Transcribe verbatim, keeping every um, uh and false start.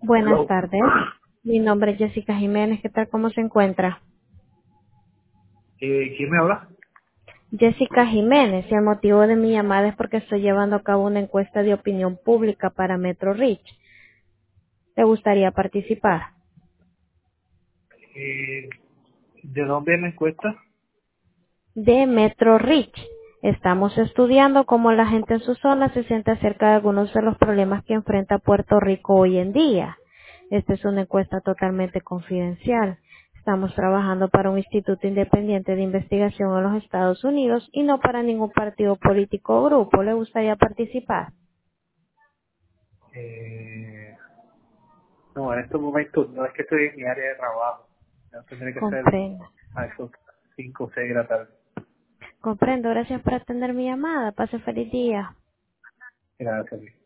Buenas Hello. tardes. Mi nombre es Jessica Jiménez. ¿Qué tal? ¿Cómo se encuentra? Eh, ¿Quién me habla? Jessica Jiménez. Y el motivo de mi llamada es porque estoy llevando a cabo una encuesta de opinión pública para Metro Rich. ¿Te gustaría participar? Eh, ¿De dónde es la encuesta? De Metro Rich. Estamos estudiando cómo la gente en su zona se siente acerca de algunos de los problemas que enfrenta Puerto Rico hoy en día. Esta es una encuesta totalmente confidencial. Estamos trabajando para un instituto independiente de investigación en los Estados Unidos y no para ningún partido político o grupo. ¿Le gustaría participar? Eh, no, en estos momentos no es que estoy en mi área de trabajo. No, tendré que ser Comprendo. a esos cinco o seis de la tarde. Comprendo. Gracias por atender mi llamada. Pase feliz día. Gracias.